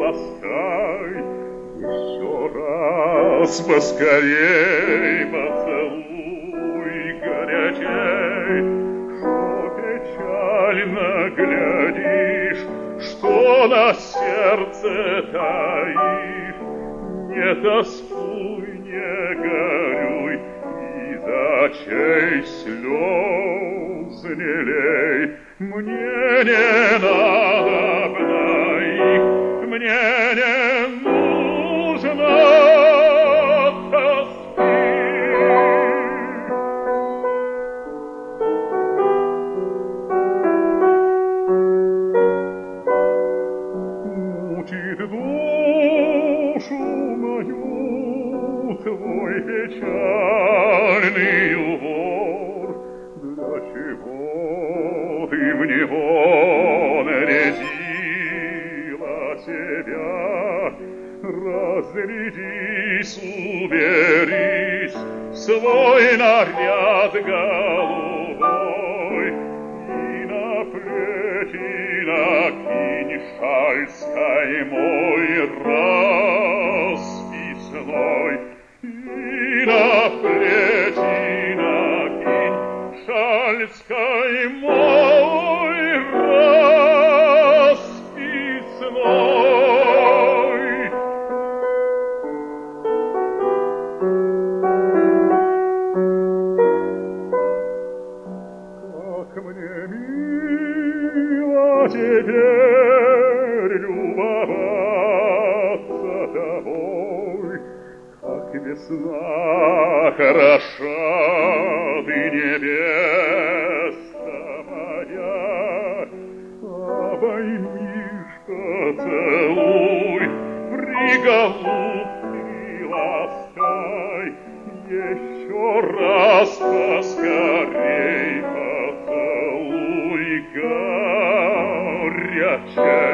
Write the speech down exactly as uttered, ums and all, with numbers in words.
ласкай, еще раз поскорей поцелуй горячей, что печально глядишь, что на сердце таишь. Не тоскуй, не горюй, из очей слез не лей. Мне не надобно их, мне не нужно тоски. Мучит душу мою твой печальный увор. Для чего ты в него нарядила себя? Разрядись, уберись в свой наряд голубой и на плечи накинь шаль скаймой расписной, и на плечи накинь шаль скаймой расписной. Как мне мило теперь любоваться тобой, как весна хороша ты, невеста моя. Обоймишь-ка, целуй, приголубки ласкай, еще раз поскорей поцелуй горячей.